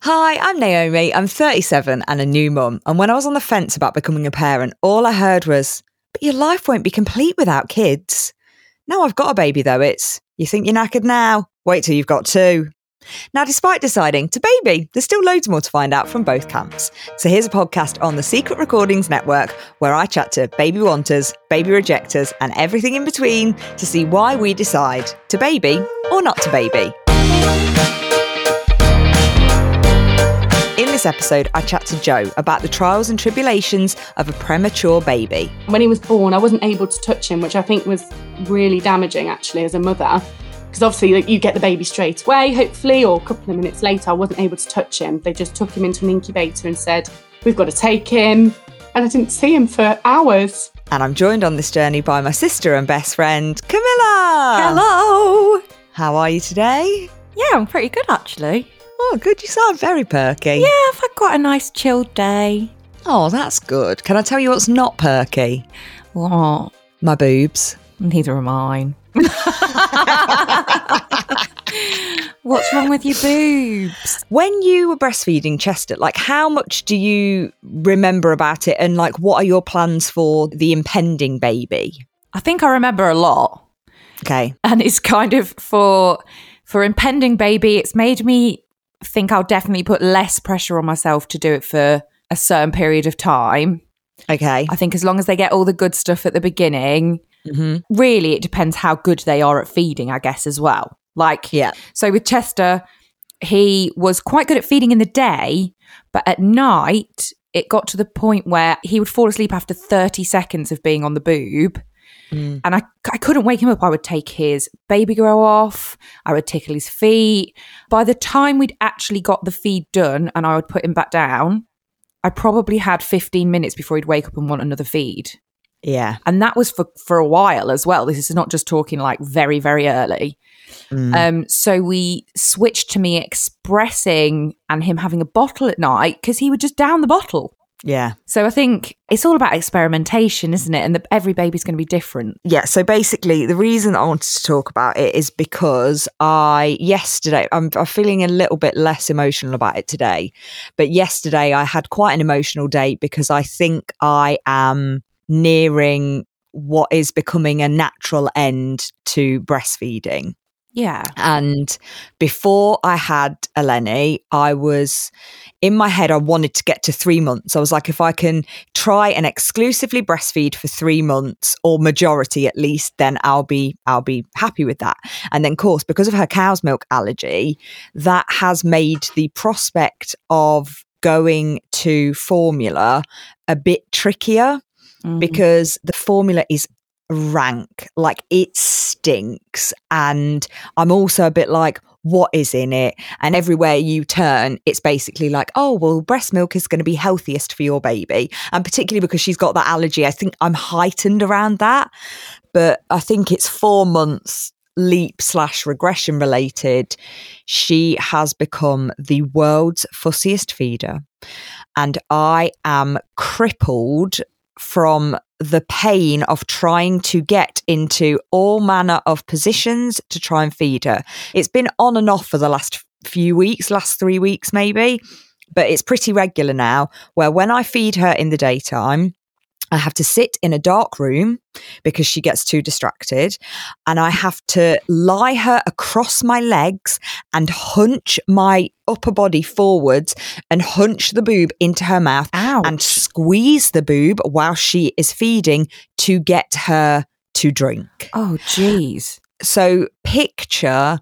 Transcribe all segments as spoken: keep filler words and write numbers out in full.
Hi, I'm Naomi. I'm thirty-seven and a new mum. And when I was on the fence about becoming a parent, all I heard was, but your life won't be complete without kids. Now I've got a baby though, it's, you think you're knackered now? Wait till you've got two. Now, despite deciding to baby, there's still loads more to find out from both camps. So here's a podcast on the Secret Recordings Network where I chat to baby wanters, baby rejectors, and everything in between to see why we decide to baby or not to baby. In this episode, I chat to Joe about the trials and tribulations of a premature baby. When he was born, I wasn't able to touch him, which I think was really damaging actually as a mother. Because obviously like, you get the baby straight away, hopefully, or a couple of minutes later, I wasn't able to touch him. They just took him into an incubator and said, we've got to take him. And I didn't see him for hours. And I'm joined on this journey by my sister and best friend, Camilla. Hello. How are you today? Yeah, I'm pretty good actually. Oh, good. You sound very perky. Yeah, I've had quite a nice chilled day. Oh, that's good. Can I tell you what's not perky? What? My boobs. Neither are mine. What's wrong with your boobs? When you were breastfeeding Chester, like how much do you remember about it, and like what are your plans for the impending baby? I think I remember a lot. Okay. And it's kind of for for impending baby, it's made me think I'll definitely put less pressure on myself to do it for a certain period of time. Okay. I think as long as they get all the good stuff at the beginning, mm-hmm. really it depends how good they are at feeding, I guess, as well. Like, yeah. So with Chester, he was quite good at feeding in the day, but at night it got to the point where he would fall asleep after thirty seconds of being on the boob. Mm. And I, I couldn't wake him up. I would take his baby grow off. I would tickle his feet. By the time we'd actually got the feed done and I would put him back down, I probably had fifteen minutes before he'd wake up and want another feed. Yeah. And that was for, for a while as well. This is not just talking like very, very early. Mm. Um, so we switched to me expressing and him having a bottle at night because he would just down the bottle. Yeah. So I think it's all about experimentation, isn't it? And the, every baby's going to be different. Yeah. So basically, the reason I wanted to talk about it is because I, yesterday, I'm, I'm feeling a little bit less emotional about it today. But yesterday I had quite an emotional day because I think I am nearing what is becoming a natural end to breastfeeding. Yeah. And before I had Eleni, I was in my head, I wanted to get to three months. I was like, if I can try and exclusively breastfeed for three months or majority at least, then I'll be, I'll be happy with that. And then of course, because of her cow's milk allergy, that has made the prospect of going to formula a bit trickier mm-hmm. because the formula is rank, like it stinks, and I'm also a bit like, what is in it? And everywhere you turn, it's basically like, oh well, breast milk is going to be healthiest for your baby, and particularly because she's got that allergy, I think I'm heightened around that. But I think it's four months leap slash regression related. She has become the world's fussiest feeder, and I am crippled from the pain of trying to get into all manner of positions to try and feed her. It's been on and off for the last few weeks, last three weeks maybe, but it's pretty regular now where when I feed her in the daytime, I have to sit in a dark room because she gets too distracted, and I have to lie her across my legs and hunch my upper body forwards and hunch the boob into her mouth. Ouch. And squeeze the boob while she is feeding to get her to drink. Oh, geez. So picture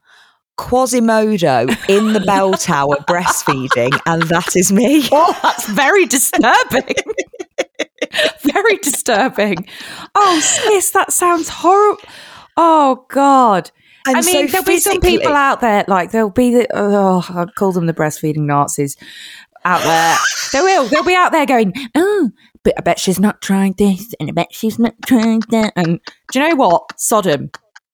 Quasimodo in the bell tower breastfeeding, and that is me. Oh, that's very disturbing. Very disturbing. Oh, sis, that sounds horrible. Oh, God. And I mean, so there'll be some people out there, like, there'll be, the, oh, I'd call them the breastfeeding Nazis out there. They will. They'll be out there going, oh, but I bet she's not trying this, and I bet she's not trying that. And do you know what? Sodom.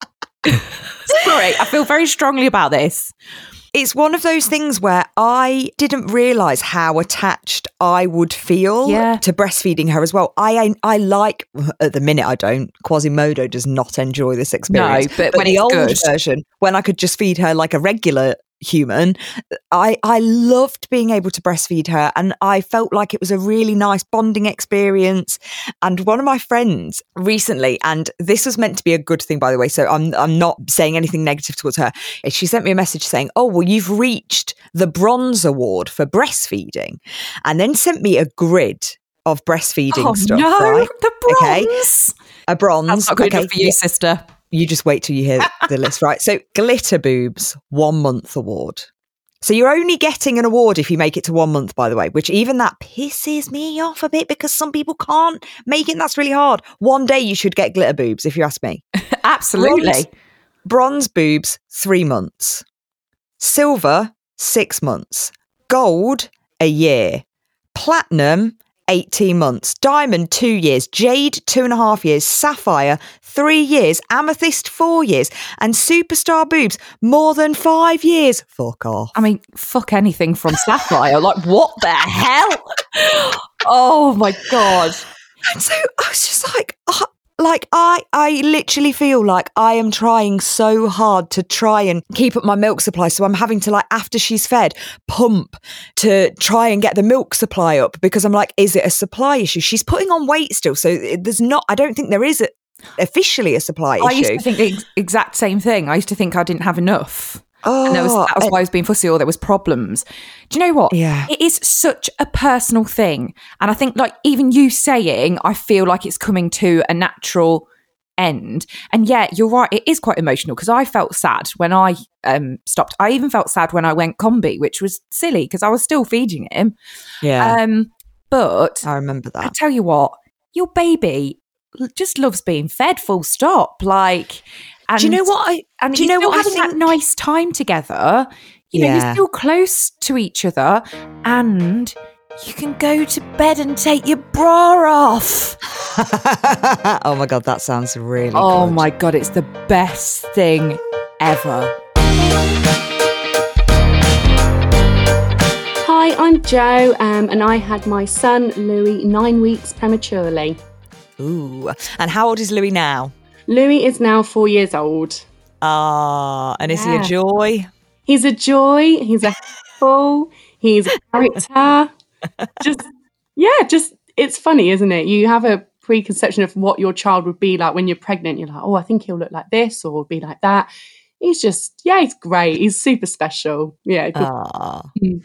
Sorry, I feel very strongly about this. It's one of those things where I didn't realise how attached I would feel yeah. to breastfeeding her as well. I, I I like, at the minute I don't, Quasimodo does not enjoy this experience. No, but, but when the it's old good. version, when I could just feed her like a regular human. I, I loved being able to breastfeed her, and I felt like it was a really nice bonding experience. And one of my friends recently, and this was meant to be a good thing, by the way, so I'm I'm not saying anything negative towards her. She sent me a message saying, oh, well, you've reached the bronze award for breastfeeding, and then sent me a grid of breastfeeding oh, stuff. No, right? the bronze. Okay. A bronze. That's not good okay. enough for you, sister. You just wait till you hear the list, right? So glitter boobs, one month award. So you're only getting an award if you make it to one month, by the way, which even that pisses me off a bit because some people can't make it. And that's really hard. One day you should get glitter boobs, if you ask me. Absolutely. Bronze, bronze boobs, three months. Silver, six months. Gold, a year. Platinum, eighteen months. Diamond, two years. Jade, two and a half years. Sapphire, three years. Amethyst, four years. And superstar boobs, more than five years. Fuck off. I mean, fuck anything from Sapphire. Like, what the hell? Oh my God. And so I was just like, uh, like I, I literally feel like I am trying so hard to try and keep up my milk supply. So I'm having to, like, after she's fed, pump to try and get the milk supply up because I'm like, is it a supply issue? She's putting on weight still. So there's not, I don't think there is a, officially a supply issue. I used to think the ex- exact same thing. I used to think I didn't have enough. Oh, and there was, that was and- why I was being fussy or there was problems. Do you know what? Yeah. It is such a personal thing. And I think, like, even you saying, I feel like it's coming to a natural end. And yeah, you're right. It is quite emotional because I felt sad when I um, stopped. I even felt sad when I went combi, which was silly because I was still feeding him. Yeah. Um, but I remember that. I tell you what, your baby just loves being fed, full stop. Like, and, do you know what I, and do you know still what I having think? that nice time together. You know, Yeah. you're still close to each other and you can go to bed and take your bra off. Oh my God, that sounds really Oh good. my God, it's the best thing ever. Hi, I'm Jo, um, and I had my son Louis nine weeks prematurely. Ooh. And how old is Louis now? Louis is now four years old. Ah, and is he a Yeah. joy? He's a joy. He's a handful. He's a character. Just, yeah, just, it's funny, isn't it? You have a preconception of what your child would be like when you're pregnant. You're like, oh, I think he'll look like this or be like that. He's just, yeah, he's great. He's super special. Yeah. Ah,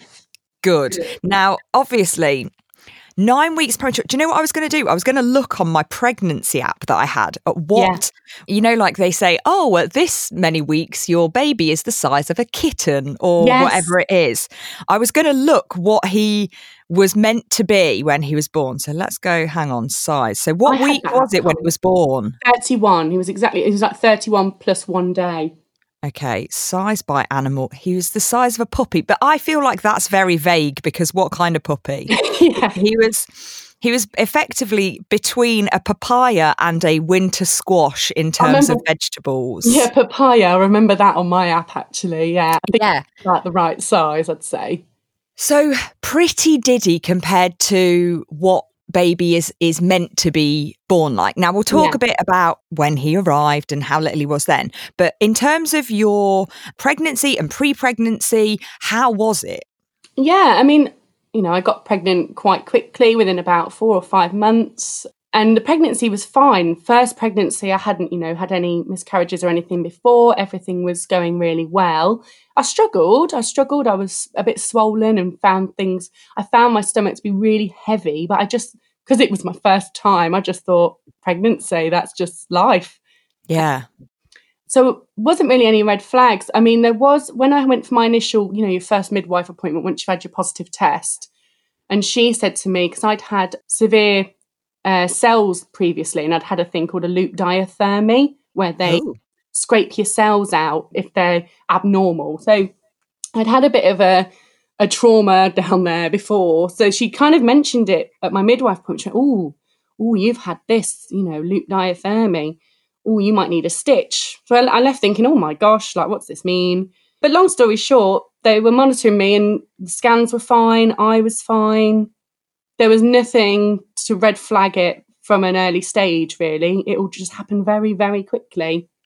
good. Now, obviously, nine weeks premature. Do you know what I was going to do? I was going to look on my pregnancy app that I had at what, you know, like they say, oh, at this many weeks, your baby is the size of a kitten or Yes. whatever it is. I was going to look what he was meant to be when he was born. So let's go, hang on, size. So I what had week that was it when he was born? thirty-one. He was exactly, he was like thirty-one plus one day. Okay, size by animal. He was the size of a puppy, but I feel like that's very vague because what kind of puppy? Yeah. He was he was effectively between a papaya and a winter squash in terms of remember- vegetables. Yeah, papaya. I remember that on my app, actually. Yeah. I think Yeah. it's like the right size, I'd say. So pretty diddy compared to what baby is is meant to be born like. Now we'll talk Yeah. a bit about when he arrived and how little he was then. But in terms of your pregnancy and pre-pregnancy, how was it? Yeah, I mean, you know, I got pregnant quite quickly within about four or five months. And the pregnancy was fine. First pregnancy, I hadn't, you know, had any miscarriages or anything before. Everything was going really well. I struggled. I struggled. I was a bit swollen and found things. I found my stomach to be really heavy, but I just, because it was my first time, I just thought, pregnancy, that's just life. Yeah. So it wasn't really any red flags. I mean, there was, when I went for my initial, you know, your first midwife appointment, once you've had your positive test, and she said to me, because I'd had severe uh, cells previously, and I'd had a thing called a loop diathermy, where they Oh. scrape your cells out if they're abnormal. So I'd had a bit of a, a trauma down there before. So she kind of mentioned it at my midwife appointment. She went, oh, oh, you've had this, you know, loop diathermy. Oh, you might need a stitch. So I, I left thinking, oh my gosh, like, what's this mean? But long story short, they were monitoring me and the scans were fine. I was fine. There was nothing to red flag it from an early stage, really. It all just happened very, very quickly.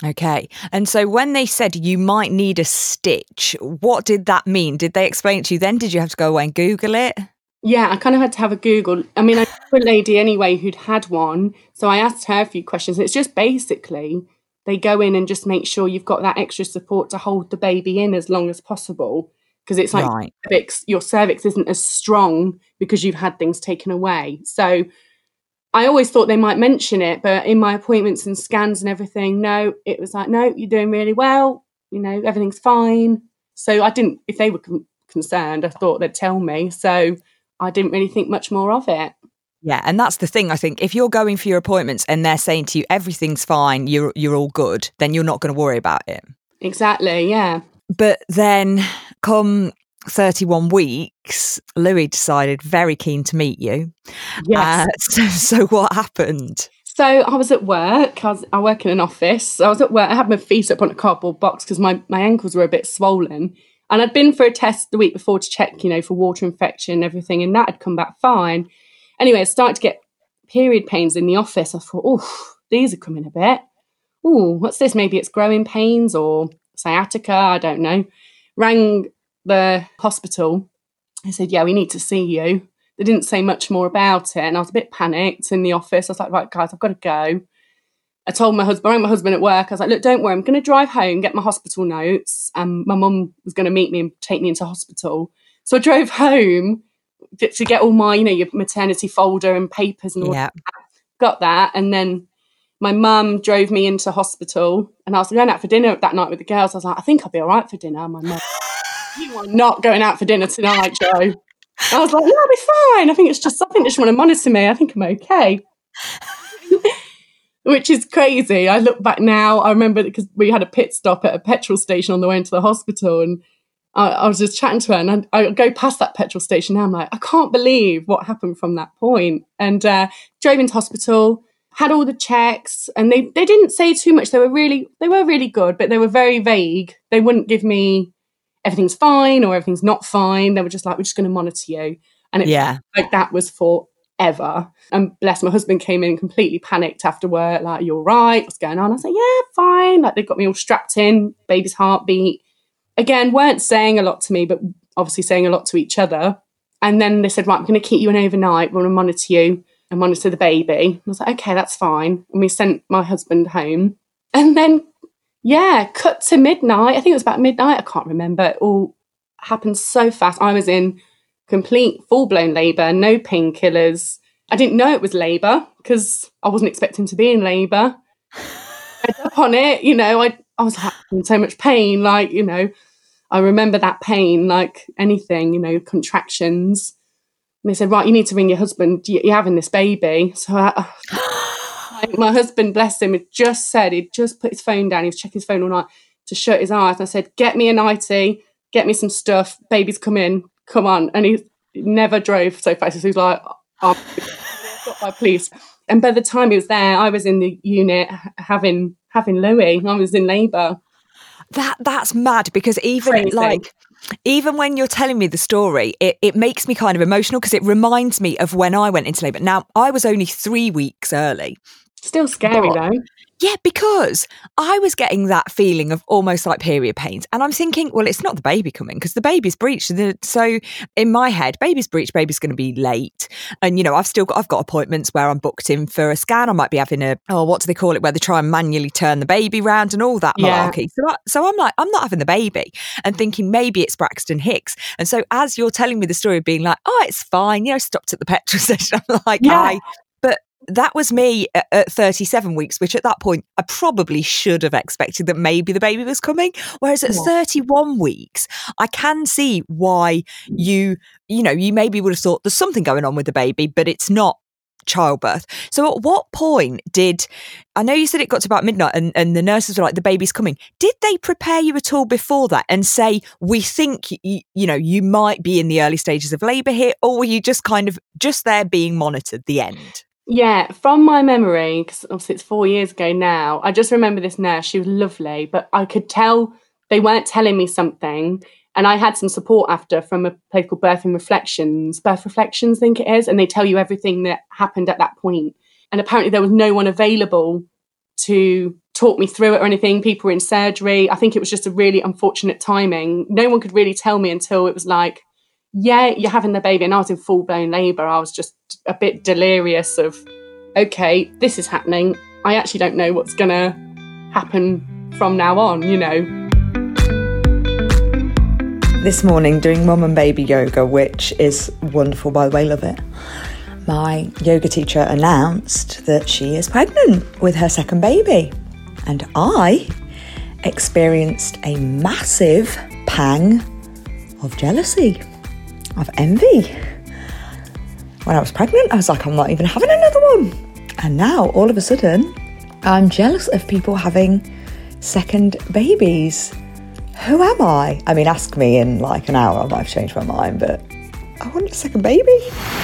Okay. And so when they said you might need a stitch, what did that mean? Did they explain it to you then? Did you have to go away and Google it? Yeah, I kind of had to have a Google. I mean, I knew a lady anyway who'd had one. So I asked her a few questions. It's just basically they go in and just make sure you've got that extra support to hold the baby in as long as possible. Because it's like Right. cervix, your cervix isn't as strong because you've had things taken away. So I always thought they might mention it, but in my appointments and scans and everything, no, it was like, no, you're doing really well. You know, everything's fine. So I didn't, if they were con- concerned, I thought they'd tell me. So I didn't really think much more of it. Yeah, and that's the thing, I think. If you're going for your appointments and they're saying to you, everything's fine, you're you're all good, then you're not going to worry about it. Exactly, yeah. But then come thirty-one weeks, Louis decided very keen to meet you. Yes. Uh, so, so what happened? So I was at work. I, was, I work in an office. So I was at work. I had my feet up on a cardboard box because my, my ankles were a bit swollen. And I'd been for a test the week before to check, you know, for water infection and everything. And that had come back fine. Anyway, I started to get period pains in the office. I thought, oh, these are coming a bit. Oh, what's this? Maybe it's growing pains or sciatica. I don't know. Rang the hospital. I said, yeah, we need to see you. They didn't say much more about it. And I was a bit panicked in the office. I was like, right, guys, I've got to go. I told my husband, I rang my husband at work. I was like, look, don't worry. I'm going to drive home, get my hospital notes. And my mum was going to meet me and take me into hospital. So I drove home to get all my, you know, your maternity folder and papers and all Yeah. that. Got that. And then my mum drove me into hospital. And I was going out for dinner that night with the girls. I was like, I think I'll be all right for dinner. My mum, you are not going out for dinner tonight, Joe. I was like, yeah, I'll be fine. I think it's just, I think they just want to monitor me. I think I'm okay. Which is crazy. I look back now, I remember because we had a pit stop at a petrol station on the way into the hospital, and I, I was just chatting to her, and I, I go past that petrol station now, I'm like, I can't believe what happened from that point. And uh, drove into hospital, had all the checks, and they, they didn't say too much. They were really, they were really good, but they were very vague. They wouldn't give me everything's fine or everything's not fine. They were just like, we're just going to monitor you. And it Yeah. felt like that was forever. And bless, my husband came in completely panicked after work, like, are you all right? What's going on? I was like, yeah, fine. Like, they got me all strapped in, baby's heartbeat. Again, weren't saying a lot to me, but obviously saying a lot to each other. And then they said, right, I'm going to keep you in overnight. We're going to monitor you and monitor the baby. I was like, okay, that's fine. And we sent my husband home. And then yeah, cut to midnight. I think it was about midnight. I can't remember. It all happened so fast. I was in complete full-blown labour, no painkillers. I didn't know it was labour because I wasn't expecting to be in labour. I read up on it, you know, I, I was like, in so much pain, like, you know, I remember that pain like anything, you know, contractions. And they said, right, you need to ring your husband. You're having this baby. So I... my husband, bless him, had just said, he'd just put his phone down, he was checking his phone all night to shut his eyes. And I said, get me a nightie, get me some stuff, baby's come in, come on. And he never drove so fast. So he was like, I'm got by police. And by the time he was there, I was in the unit having having Louis. I was in labour. That That's mad, because even Crazy. like... Even when you're telling me the story, it, it makes me kind of emotional because it reminds me of when I went into labour. Now, I was only three weeks early. Still scary But- though. Yeah, because I was getting that feeling of almost like period pains. And I'm thinking, well, it's not the baby coming because the baby's breached. So in my head, baby's breached, baby's going to be late. And, you know, I've still got, I've got appointments where I'm booked in for a scan. I might be having a, oh, what do they call it? Where they try and manually turn the baby round and all that Yeah. malarkey. So, I, so I'm like, I'm not having the baby and thinking maybe it's Braxton Hicks. And so as you're telling me the story of being like, oh, it's fine, you know, stopped at the petrol station. I'm like, Yeah. I... That was me at, at thirty-seven weeks, which at that point I probably should have expected that maybe the baby was coming. Whereas at Yeah. thirty-one weeks, I can see why you, you know, you maybe would have thought there's something going on with the baby, but it's not childbirth. So at what point did, I know you said it got to about midnight and, and the nurses were like, the baby's coming. Did they prepare you at all before that and say, we think, you, you know, you might be in the early stages of labour here? Or were you just kind of just there being monitored, the end? Yeah, from my memory, because obviously it's four years ago now, I just remember this nurse. She was lovely, but I could tell they weren't telling me something. And I had some support after from a place called Birthing Reflections, Birth Reflections, I think it is. And they tell you everything that happened at that point. And apparently there was no one available to talk me through it or anything. People were in surgery. I think it was just a really unfortunate timing. No one could really tell me until it was like, yeah, you're having the baby. And I was in full-blown labour. I was just a bit delirious of, okay, this is happening. I actually don't know what's going to happen from now on, you know. This morning doing mum and baby yoga, which is wonderful, by the way, love it. My yoga teacher announced that she is pregnant with her second baby. And I experienced a massive pang of jealousy, of envy. When I was pregnant, I was like, I'm not even having another one. And now, all of a sudden, I'm jealous of people having second babies. Who am I? I mean, ask me in like an hour, I might have changed my mind, but I want a second baby.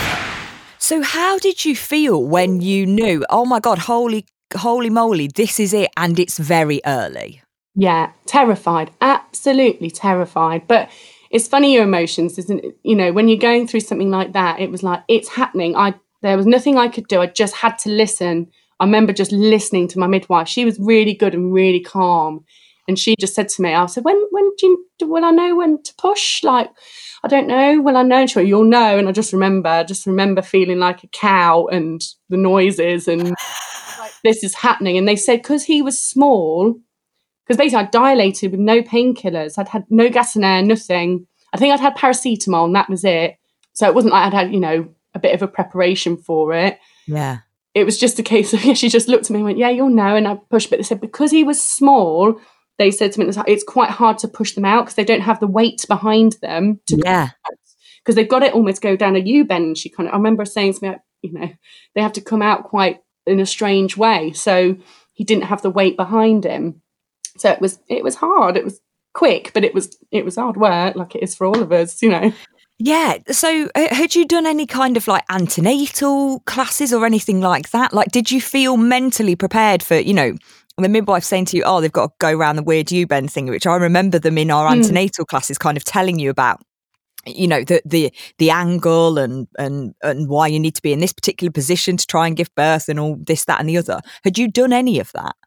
So how did you feel when you knew, oh my God, holy, holy moly, this is it, and it's very early? Yeah, terrified, absolutely terrified. But it's funny, your emotions, isn't it? You know, when you're going through something like that, it was like, it's happening. I There was nothing I could do. I just had to listen. I remember just listening to my midwife. She was really good and really calm. And she just said to me, I said, when when do you, will I know when to push? Like, I don't know. Will I know? She went, you'll know. And I just remember, I just remember feeling like a cow and the noises and like, this is happening. And they said, because he was small, because basically I dilated with no painkillers. I'd had no gas and air, nothing. I think I'd had paracetamol and that was it. So it wasn't like I'd had, you know, a bit of a preparation for it. Yeah. It was just a case of, yeah, she just looked at me and went, yeah, you'll know. And I pushed, but they said, because he was small, they said to me, it's quite hard to push them out because they don't have the weight behind them. To yeah. Because they've got it almost go down a U-bend. She kind of, I remember saying to me, you know, they have to come out quite in a strange way. So he didn't have the weight behind him. So it was, it was hard. It was quick, but it was, it was hard work, like it is for all of us, you know. Yeah. So uh, had you done any kind of like antenatal classes or anything like that? Like, did you feel mentally prepared for, you know, the midwife saying to you, oh, they've got to go around the weird U-bend thing, which I remember them in our mm. antenatal classes kind of telling you about, you know, the the the angle and and and why you need to be in this particular position to try and give birth and all this, that and the other. Had you done any of that?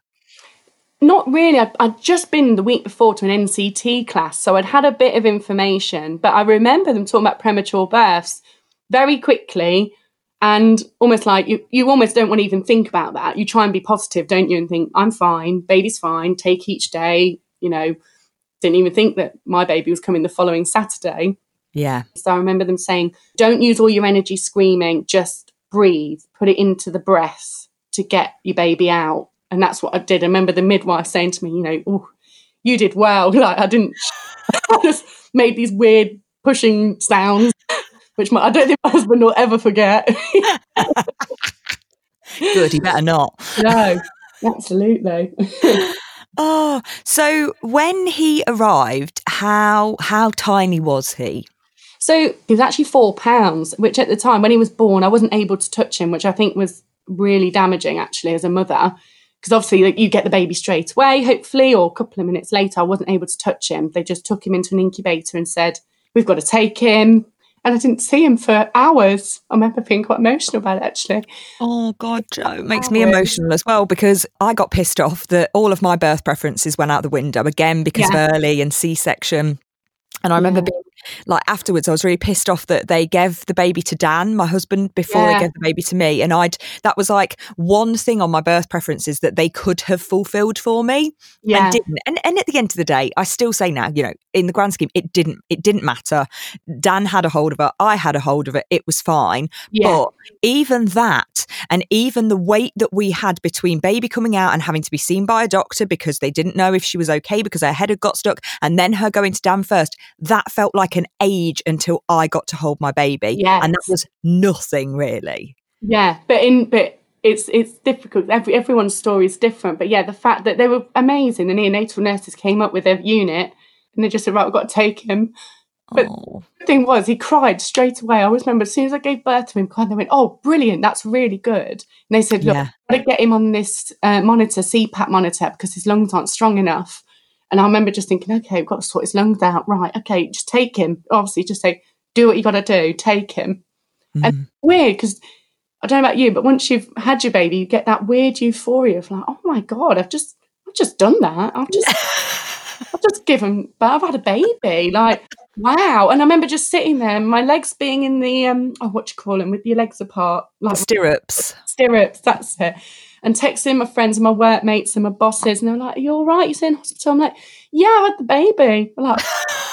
Not really. I'd, I'd just been the week before to an N C T class, so I'd had a bit of information, but I remember them talking about premature births very quickly. And almost like you, you almost don't want to even think about that. You try and be positive, don't you? And think, I'm fine, baby's fine, take each day. You know, didn't even think that my baby was coming the following Saturday. Yeah. So I remember them saying, don't use all your energy screaming, just breathe, put it into the breath to get your baby out. And that's what I did. I remember the midwife saying to me, you know, oh, you did well. Like I didn't, I just made these weird pushing sounds. Which my, I don't think my husband will ever forget. Good, he better not. No, absolutely. Oh, so when he arrived, how how tiny was he? So he was actually four pounds, which at the time when he was born, I wasn't able to touch him, which I think was really damaging actually as a mother. Because obviously like, you get the baby straight away, hopefully, or a couple of minutes later, I wasn't able to touch him. They just took him into an incubator and said, we've got to take him. And I didn't see him for hours. I remember being quite emotional about it, actually. Oh, God, Jo, it makes me emotional as well because I got pissed off that all of my birth preferences went out the window again because yeah. of early and C-section. And I remember yeah. being like afterwards, I was really pissed off that they gave the baby to Dan, my husband, before yeah. they gave the baby to me. And I'd that was like one thing on my birth preferences that they could have fulfilled for me yeah. and didn't. And, and at the end of the day, I still say now, you know, in the grand scheme, it didn't it didn't matter. Dan had a hold of it. I had a hold of it. It was fine. Yeah. But even that and even the wait that we had between baby coming out and having to be seen by a doctor because they didn't know if she was okay because her head had got stuck and then her going to Dan first, that felt like an age until I got to hold my baby. Yes. And that was nothing really. Yeah, but in but it's it's difficult. Every everyone's story is different. But yeah, the fact that they were amazing, the neonatal nurses came up with a unit and they just said, right, we've got to take him. But oh. the thing was, he cried straight away. I always remember as soon as I gave birth to him, they went, oh, brilliant, that's really good. And they said, look, yeah. I've got to get him on this uh, monitor, C PAP monitor, because his lungs aren't strong enough. And I remember just thinking, okay, we've got to sort his lungs out. Right, okay, just take him. Obviously, just say, do what you got to do, take him. Mm. And weird, because I don't know about you, but once you've had your baby, you get that weird euphoria of like, oh my God, I've just I've just done that. I've just, I've just given birth. I've had a baby. Like, wow. And I remember just sitting there, my legs being in the, um, oh, what do you call them, with your legs apart? Like Stirrups. Stirrups, that's it. And texting my friends and my workmates and my bosses, and they were like, are you all right? You're in hospital? I'm like, yeah, I had the baby. They're like,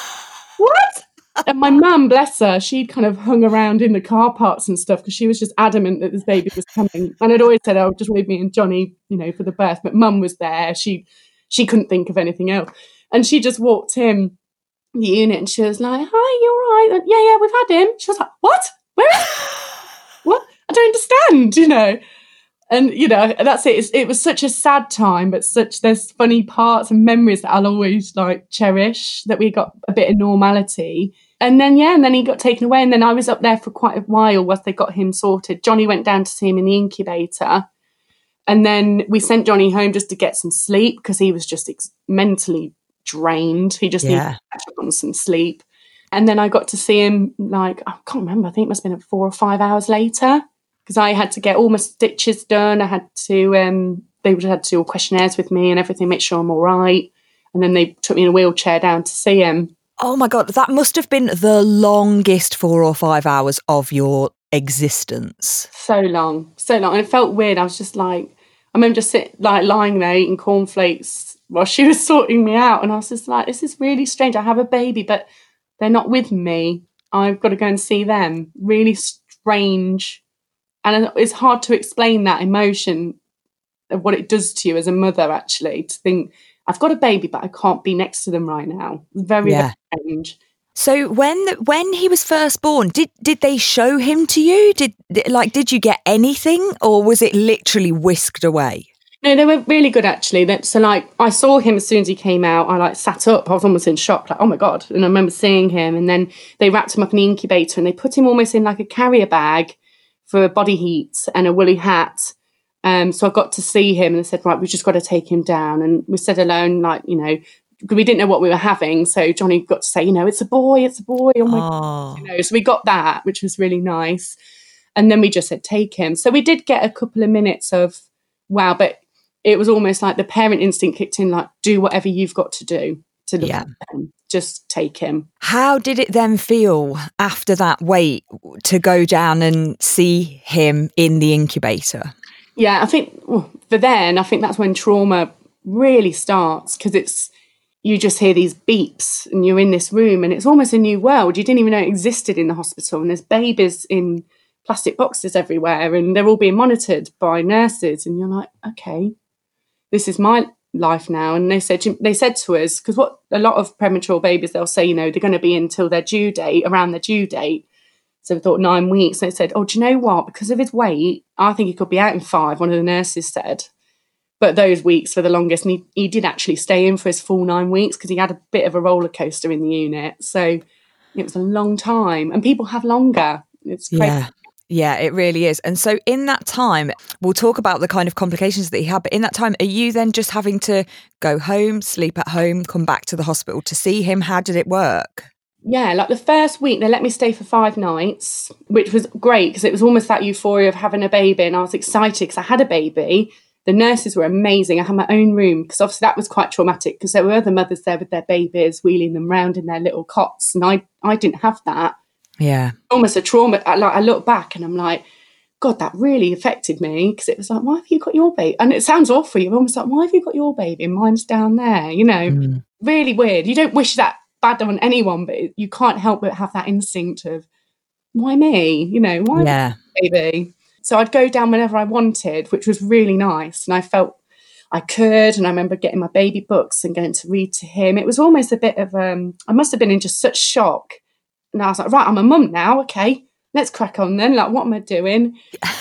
what? And my mum, bless her, she'd kind of hung around in the car parks and stuff because she was just adamant that this baby was coming. And I'd always said, oh, just leave me and Johnny, you know, for the birth. But mum was there. She she couldn't think of anything else. And she just walked in the unit and she was like, hi, you all right? And, yeah, yeah, we've had him. She was like, what? Where is what? I don't understand, you know. And, you know, that's it. It's, it was such a sad time, but such, there's funny parts and memories that I'll always like cherish, that we got a bit of normality. And then, yeah, and then he got taken away. And then I was up there for quite a while whilst they got him sorted. Johnny went down to see him in the incubator. And then we sent Johnny home just to get some sleep because he was just ex- mentally drained. He just yeah. needed to catch up on some sleep. And then I got to see him like, I can't remember, I think it must have been four or five hours later. Because I had to get all my stitches done. I had to, um, they would have had to do all questionnaires with me and everything, make sure I'm all right. And then they took me in a wheelchair down to see him. Oh my God, that must have been the longest four or five hours of your existence. So long, so long. And it felt weird. I was just like, I remember just sit, like lying there eating cornflakes while she was sorting me out. And I was just like, this is really strange. I have a baby, but they're not with me. I've got to go and see them. Really strange. And it's hard to explain that emotion of what it does to you as a mother, actually, to think, I've got a baby, but I can't be next to them right now. Very, yeah. very strange. So when when he was first born, did did they show him to you? Did like did you get anything, or was it literally whisked away? No, they were really good, actually. So, like, I saw him as soon as he came out. I, like, sat up. I was almost in shock, like, oh, my God. And I remember seeing him. And then they wrapped him up in the incubator and they put him almost in, like, a carrier bag for body heat and a woolly hat. Um, so I got to see him and they said, right, we've just got to take him down. And we said alone, like, you know, we didn't know what we were having. So Johnny got to say, you know, it's a boy, it's a boy. Oh, my God. You know, so we got that, which was really nice. And then we just said, take him. So we did get a couple of minutes of, wow, but it was almost like the parent instinct kicked in, like, do whatever you've got to do to look yeah. at him. Just take him. How did it then feel after that wait to go down and see him in the incubator? Yeah, I think well, for then, I think that's when trauma really starts, because it's, you just hear these beeps and you're in this room and it's almost a new world. You didn't even know it existed in the hospital, and there's babies in plastic boxes everywhere and they're all being monitored by nurses, and you're like, okay, this is my life now. And they said they said to us, because what a lot of premature babies, they'll say, you know, they're going to be until their due date, around their due date. So we thought nine weeks. And they said, oh, do you know what? Because of his weight, I think he could be out in five, one of the nurses said. But those weeks were the longest. And he, he did actually stay in for his full nine weeks because he had a bit of a roller coaster in the unit. So it was a long time. And people have longer. It's crazy. Yeah. Yeah, it really is. And so in that time, we'll talk about the kind of complications that he had. But in that time, are you then just having to go home, sleep at home, come back to the hospital to see him? How did it work? Yeah, like the first week, they let me stay for five nights, which was great because it was almost that euphoria of having a baby. And I was excited because I had a baby. The nurses were amazing. I had my own room because obviously that was quite traumatic because there were other mothers there with their babies, wheeling them round in their little cots. And I, I didn't have that. Yeah. Almost a trauma. I, like, I look back and I'm like, God, that really affected me because it was like, why have you got your baby? And it sounds awful. You're almost like, why have you got your baby? And mine's down there, you know, mm. really weird. You don't wish that bad on anyone, but you can't help but have that instinct of, why me? You know, why yeah. baby? So I'd go down whenever I wanted, which was really nice. And I felt I could. And I remember getting my baby books and going to read to him. It was almost a bit of, um, I must have been in just such shock. And I was like, right, I'm a mum now. Okay, let's crack on then. Like, what am I doing? uh,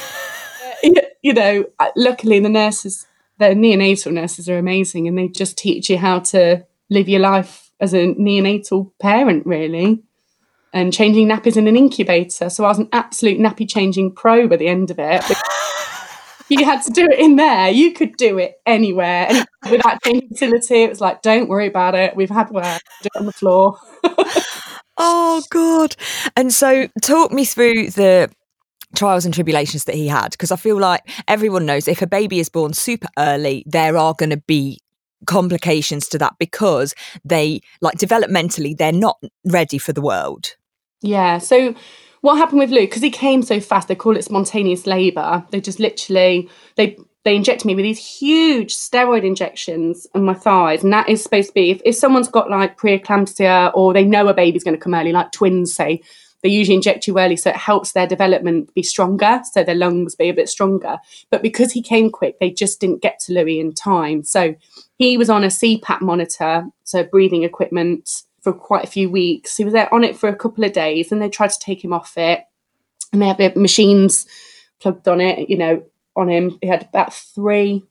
you know, luckily the nurses, the neonatal nurses are amazing and they just teach you how to live your life as a neonatal parent, really, and changing nappies in an incubator. So I was an absolute nappy changing pro by the end of it. You had to do it in there. You could do it anywhere. And with that changing facility, it was like, don't worry about it. We've had work. Do it on the floor. Oh, God. And so talk me through the trials and tribulations that he had, because I feel like everyone knows if a baby is born super early, there are going to be complications to that because they, like, developmentally, they're not ready for the world. Yeah. So what happened with Luke, because he came so fast, they call it spontaneous labour. They just literally, they they injected me with these huge steroid injections on my thighs. And that is supposed to be, if, if someone's got like preeclampsia or they know a baby's going to come early, like twins say, they usually inject you early so it helps their development be stronger, so their lungs be a bit stronger. But because he came quick, they just didn't get to Louis in time. So he was on a C PAP monitor, so breathing equipment, for quite a few weeks. He was there on it for a couple of days, and they tried to take him off it. And they had the machines plugged on it, you know, on him. He had about three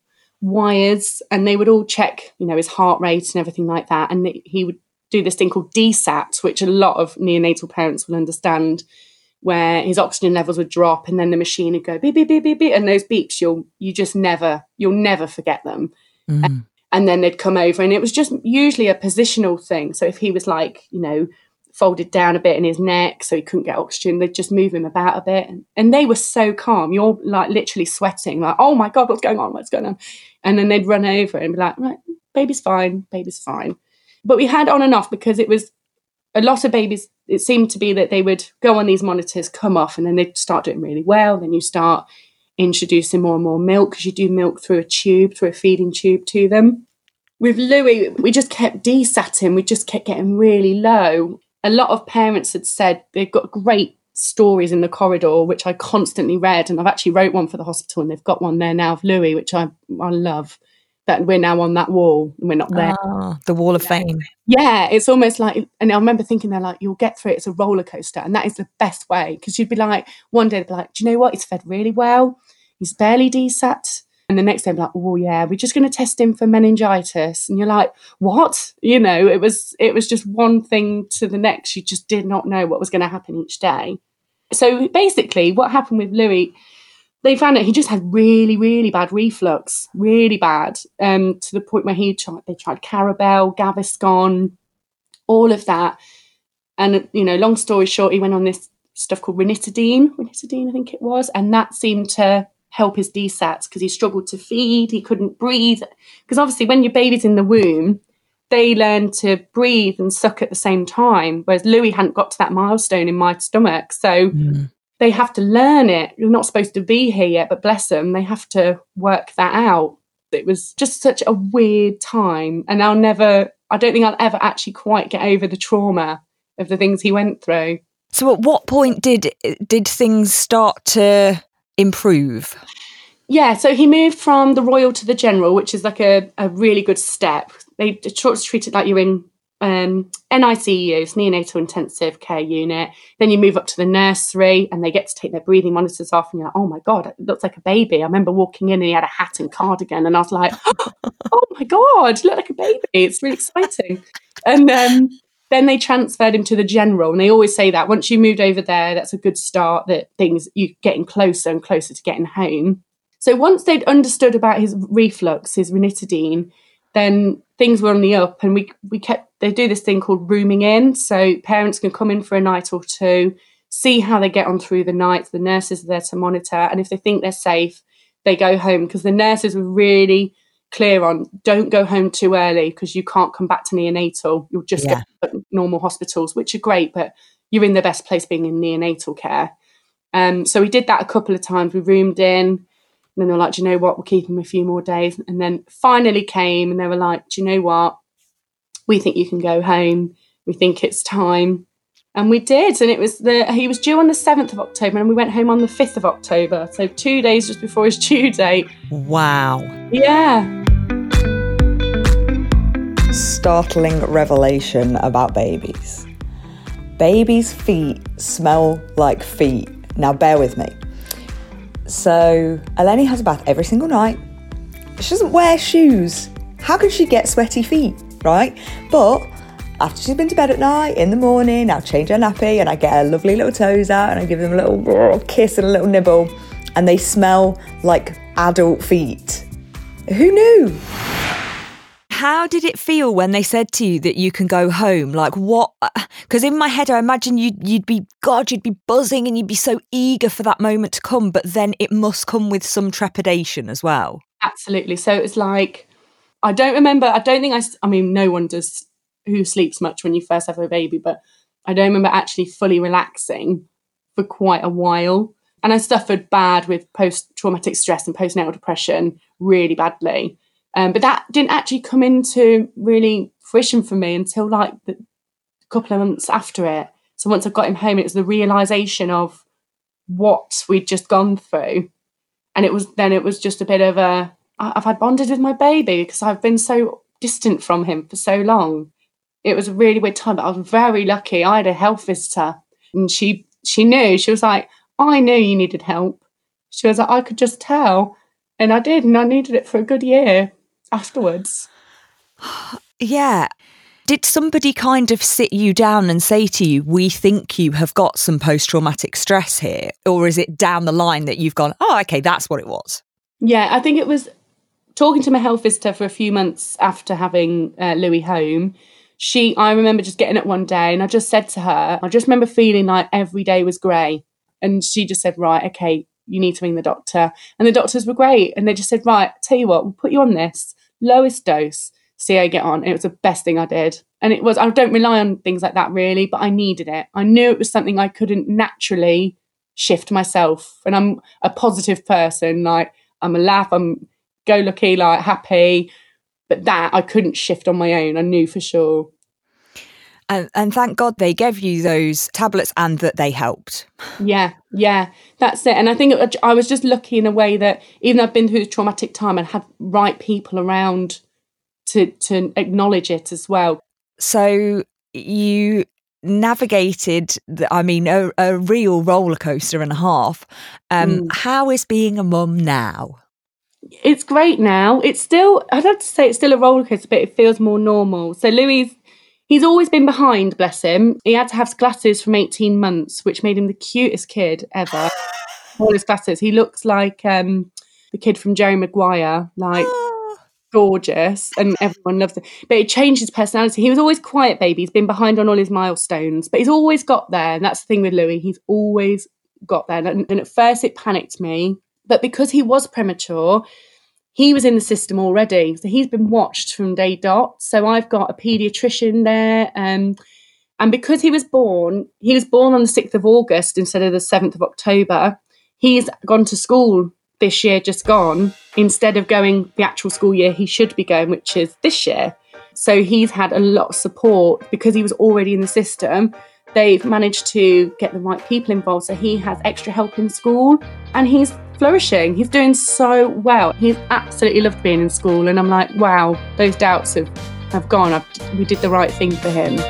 wires, and they would all check, you know, his heart rate and everything like that. And he would do this thing called D SAT, which a lot of neonatal parents will understand, where his oxygen levels would drop, and then the machine would go beep, beep, beep, beep, beep. And those beeps, you'll, you just never, you'll never forget them. Mm. And, and then they'd come over, and it was just usually a positional thing. So if he was like, you know, folded down a bit in his neck so he couldn't get oxygen, they'd just move him about a bit. And, and they were so calm. You're like literally sweating, like, oh my God, what's going on? What's going on? And then they'd run over and be like, right, baby's fine, baby's fine. But we had on and off, because it was a lot of babies, it seemed to be that they would go on these monitors, come off, and then they'd start doing really well. Then you start introducing more and more milk, because you do milk through a tube, through a feeding tube to them. With Louis, we just kept D SATing. We just kept getting really low. A lot of parents had said they've got great stories in the corridor, which I constantly read. And I've actually wrote one for the hospital, and they've got one there now of Louis, which I, I love, that we're now on that wall and we're not there. Ah, the wall of fame. Yeah, it's almost like, and I remember thinking they're like, you'll get through it. It's a roller coaster. And that is the best way, because you'd be like, one day they'd be like, do you know what? He's fed really well. He's barely D SAT. And the next day, I'm like, oh, yeah, we're just going to test him for meningitis. And you're like, what? You know, it was it was just one thing to the next. You just did not know what was going to happen each day. So basically, what happened with Louis, they found out he just had really, really bad reflux, really bad, um, to the point where he tried, they tried Carabel, Gaviscon, all of that. And, you know, long story short, he went on this stuff called ranitidine, ranitidine, I think it was. And that seemed to help his D SATs, because he struggled to feed, he couldn't breathe. Because obviously when your baby's in the womb, they learn to breathe and suck at the same time, whereas Louis hadn't got to that milestone in my stomach. So mm. they have to learn it. You're not supposed to be here yet, but bless them, they have to work that out. It was just such a weird time, and I'll never, I don't think I'll ever actually quite get over the trauma of the things he went through. So at what point did did things start to improve? Yeah, so he moved from the Royal to the General, which is like a, a really good step. They sort of treat it like you're in um, N I C U, neonatal intensive care unit. Then you move up to the nursery, and they get to take their breathing monitors off, and you're like, oh my God, it looks like a baby. I remember walking in and he had a hat and cardigan, and I was like, oh my God, you look like a baby. It's really exciting. And um, then they transferred him to the General, and they always say that once you moved over there, that's a good start, that things, you're getting closer and closer to getting home. So once they'd understood about his reflux, his ranitidine, then things were on the up, and we we kept, they do this thing called rooming in. So parents can come in for a night or two, see how they get on through the night. The nurses are there to monitor, and if they think they're safe, they go home, because the nurses were really clear on, don't go home too early, because you can't come back to neonatal. You'll just yeah. get normal hospitals, which are great, but you're in the best place being in neonatal care. Um, so we did that a couple of times. We roomed in, and then they were like, do you know what, we'll keep him a few more days. And then finally came, and they were like, do you know what, we think you can go home. We think it's time. And we did. And it was the, he was due on the seventh of October, and we went home on the fifth of October. So two days just before his due date. Wow. Yeah. Startling revelation about babies. Babies' feet smell like feet. Now bear with me. So Eleni has a bath every single night. She doesn't wear shoes. How can she get sweaty feet, right? But after she's been to bed at night, in the morning, I'll change her nappy, and I get her lovely little toes out, and I give them a little kiss and a little nibble, and they smell like adult feet. Who knew? How did it feel when they said to you that you can go home? Like what? Because in my head, I imagine you'd, you'd be, God, you'd be buzzing, and you'd be so eager for that moment to come, but then it must come with some trepidation as well. Absolutely. So it's like, I don't remember, I don't think I, I mean, no one does who sleeps much when you first have a baby, but I don't remember actually fully relaxing for quite a while. And I suffered bad with post-traumatic stress and postnatal depression really badly. Um, but that didn't actually come into really fruition for me until like the couple of months after it. So once I got him home, it was the realisation of what we'd just gone through. And it was then it was just a bit of a, I've had bonded with my baby because I've been so distant from him for so long. It was a really weird time, but I was very lucky. I had a health visitor and she she knew. She was like, I knew you needed help. She was like, I could just tell. And I did, and I needed it for a good year afterwards. Yeah. Did somebody kind of sit you down and say to you, we think you have got some post-traumatic stress here? Or is it down the line that you've gone, oh, okay, that's what it was? Yeah, I think it was talking to my health visitor for a few months after having uh, Louis home. She, I remember just getting up one day and I just said to her, I just remember feeling like every day was grey. And she just said, right, okay, you need to ring the doctor. And the doctors were great. And they just said, right, tell you what, we'll put you on this lowest dose, see how you get on. And it was the best thing I did. And it was, I don't rely on things like that really, but I needed it. I knew it was something I couldn't naturally shift myself. And I'm a positive person. Like, I'm a laugh, I'm go-lucky, like happy. But that I couldn't shift on my own. I knew for sure. And, and thank God they gave you those tablets and that they helped. Yeah, yeah, that's it. And I think it, I was just lucky in a way that even though I've been through a traumatic time, I had right people around to to acknowledge it as well. So you navigated, the, I mean, a, a real roller coaster and a half. Um, mm. How is being a mum now? It's great now. It's still, I'd have to say it's still a roller coaster, but it feels more normal. So Louis, he's always been behind, bless him. He had to have glasses from eighteen months, which made him the cutest kid ever. All his glasses. He looks like um, the kid from Jerry Maguire, like gorgeous, and everyone loves it. But it changed his personality. He was always quiet baby. He's been behind on all his milestones, but he's always got there. And that's the thing with Louis. He's always got there. And, and at first it panicked me. But because he was premature, he was in the system already. So he's been watched from day dot. So I've got a paediatrician there. Um, and because he was born, he was born on the sixth of August instead of the seventh of October. He's gone to school this year, just gone, instead of going the actual school year he should be going, which is this year. So he's had a lot of support because he was already in the system. They've managed to get the right people involved. So he has extra help in school and he's flourishing. He's doing so well. He's absolutely loved being in school. And I'm like, wow, those doubts have, have gone. I've, we did the right thing for him.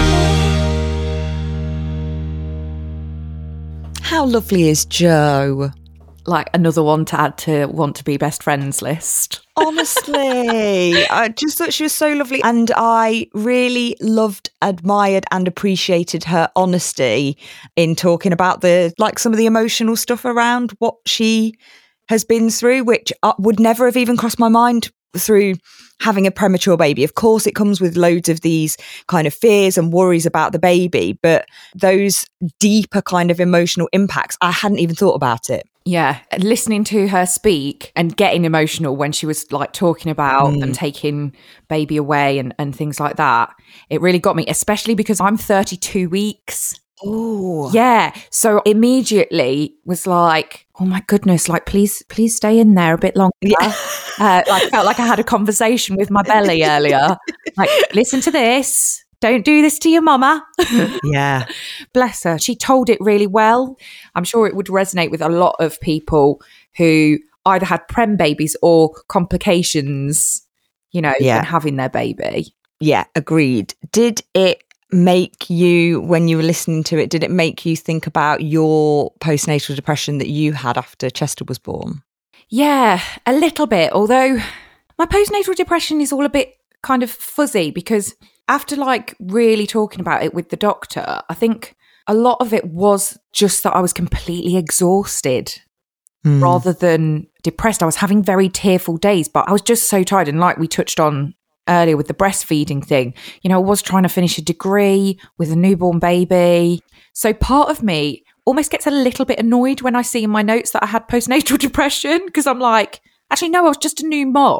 How lovely is Joe? Like another one to add to want to be best friends list. Honestly, I just thought she was so lovely. And I really loved, admired and appreciated her honesty in talking about the, like some of the emotional stuff around what she has been through, which would never have even crossed my mind through having a premature baby. Of course, it comes with loads of these kind of fears and worries about the baby, but those deeper kind of emotional impacts, I hadn't even thought about it. Yeah, listening to her speak and getting emotional when she was like talking about Mm. them taking baby away and, and things like that, it really got me, especially because I'm thirty-two weeks. Oh, Yeah. So immediately was like, oh my goodness, like, please, please stay in there a bit longer. Yeah. uh, like, felt like I had a conversation with my belly earlier. Like, listen to this. Don't do this to your mama. Yeah. Bless her. She told it really well. I'm sure it would resonate with a lot of people who either had prem babies or complications, you know, Yeah. when having their baby. Yeah, agreed. Did it make you, when you were listening to it, did it make you think about your postnatal depression that you had after Chester was born? Yeah, a little bit. Although my postnatal depression is all a bit kind of fuzzy because after like really talking about it with the doctor, I think a lot of it was just that I was completely exhausted Mm. rather than depressed. I was having very tearful days, but I was just so tired. And like we touched on earlier with the breastfeeding thing, you know, I was trying to finish a degree with a newborn baby. So part of me almost gets a little bit annoyed when I see in my notes that I had postnatal depression because I'm like, actually, no, I was just a new mom.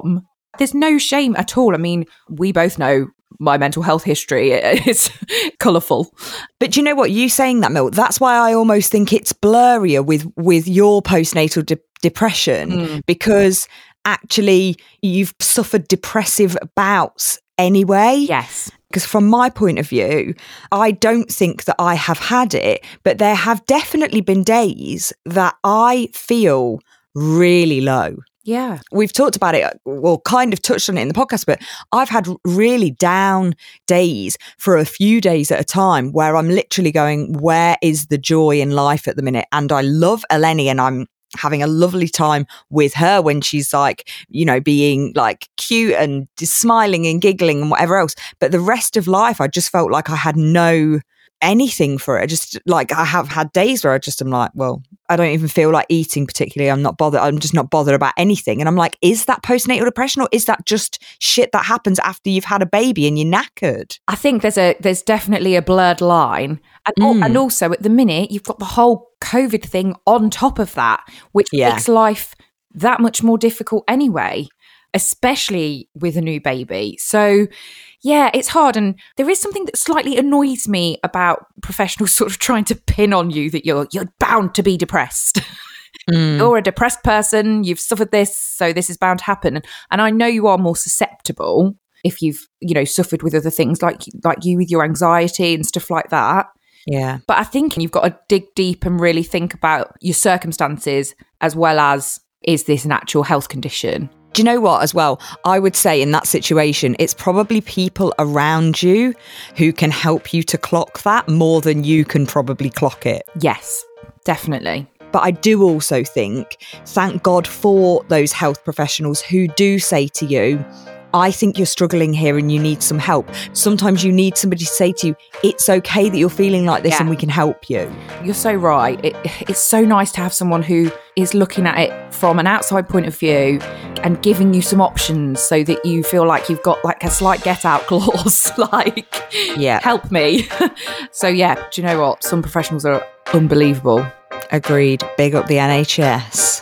There's no shame at all. I mean, we both know my mental health history is colourful. But do you know what? You saying that, Mil, that's why I almost think it's blurrier with, with your postnatal de- depression mm. because actually you've suffered depressive bouts anyway. Yes. Because from my point of view, I don't think that I have had it, but there have definitely been days that I feel really low. Yeah. We've talked about it, well, kind of touched on it in the podcast, but I've had really down days for a few days at a time where I'm literally going, where is the joy in life at the minute? And I love Eleni and I'm having a lovely time with her when she's like, you know, being like cute and smiling and giggling and whatever else. But the rest of life, I just felt like I had no anything for it. Just like I have had days where I just am like, well, I don't even feel like eating particularly. I'm not bothered. I'm just not bothered about anything. And I'm like, is that postnatal depression or is that just shit that happens after you've had a baby and you're knackered? I think there's a there's definitely a blurred line. And, Mm. and also at the minute, you've got the whole COVID thing on top of that, which Yeah. makes life that much more difficult anyway, especially with a new baby. So yeah, it's hard. And there is something that slightly annoys me about professionals sort of trying to pin on you that you're you're bound to be depressed. Mm. You're a depressed person, you've suffered this, so this is bound to happen. And I know you are more susceptible if you've, you know, suffered with other things like like you with your anxiety and stuff like that. Yeah. But I think you've got to dig deep and really think about your circumstances as well as, is this an actual health condition? Do you know what, as well? I would say in that situation, it's probably people around you who can help you to clock that more than you can probably clock it. Yes, definitely. But I do also think, thank God for those health professionals who do say to you, I think you're struggling here and you need some help. Sometimes you need somebody to say to you, it's okay that you're feeling like this yeah. and we can help you. You're so right. It, it's so nice to have someone who is looking at it from an outside point of view and giving you some options so that you feel like you've got like a slight get out clause, like, yeah, help me. So yeah, do you know what? Some professionals are unbelievable. Agreed. Big up the N H S.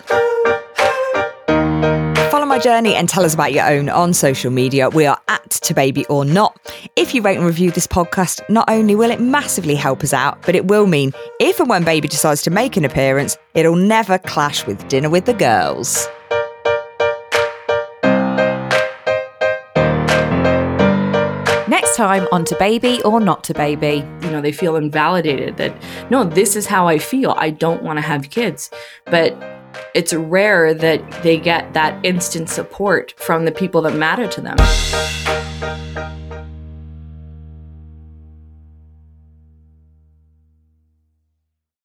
Follow my journey and tell us about your own on social media. We are at To Baby or Not. If you rate and review this podcast, not only will it massively help us out, but it will mean if and when baby decides to make an appearance, it'll never clash with Dinner with the Girls. Next time on To Baby or Not To Baby. You know, they feel invalidated that, no, this is how I feel. I don't want to have kids. But it's rare that they get that instant support from the people that matter to them.